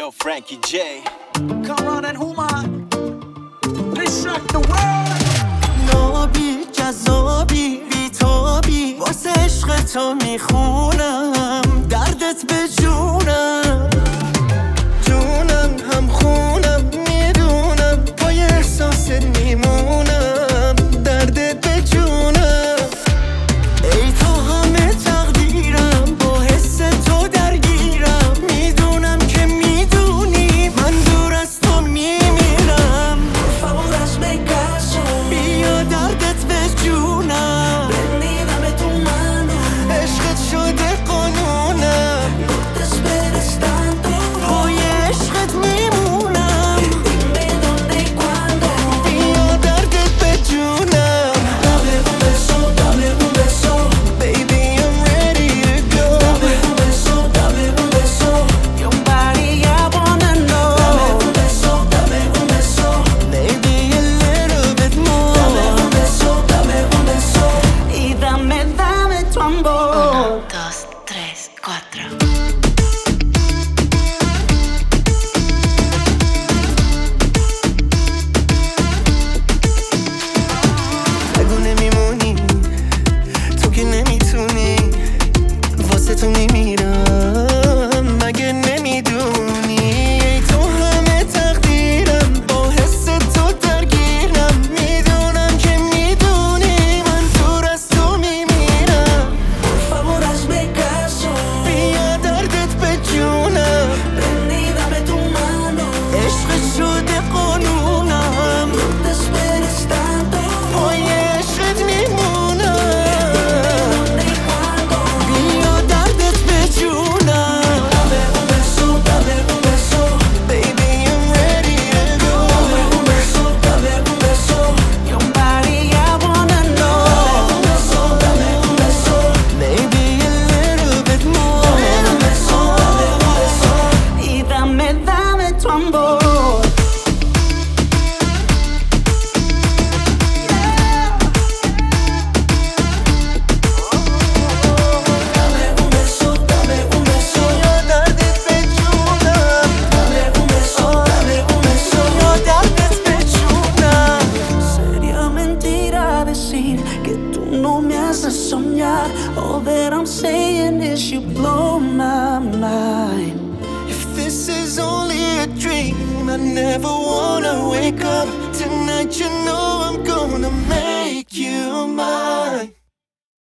Yo, Frankie J. Kamran and Human. Let's rock the world. نابی جذابی بیتابی واسه عشق تو میخونم دردت به جونم جونم هم خونم میدونم پای احساست میمونم دردت به جونم ای تو همه تقدیرم با حس تو درگیرم میدونم که میدونی من دور از تو میمیرم favor hazme caso بیا دردت به جونم prendida tu mano عشقت شده قانونم no te esperes tanto پای عشقت میمونم dime dónde y cuándo بیا دردت به جونم dame un beso Baby I'm ready to go dame un beso Your body I wanna know dame un beso Maybe a little bit more dame un beso Y dame tu amor 1, 2, 3, 4. بگو نمیمونی تو که نمیتونی واسه تو میمیرم مگه نمیدونی ای تو همه تقدیرم با حس تو درگیرم میدونم که میدونی من دور از تو میمیرم favor hazme caso بیا دردت به جونم prendida tu mano عشق شده قانونم no te esperes tanto پای عشقت میمونم dónde y cuándo بیا دردت به جونم dame un beso Baby I'm ready to go dame un beso Your body I wanna know dame un beso Maybe a little bit more Y dame tu amor dame un beso بیا دردت به جونم dame un beso بیا دردت به جونم Sería mentira decir que tú no me haces soñar All that I'm saying is you blow my mind If this is only a dream I never wanna wake up Tonight you know I'm gonna make you mine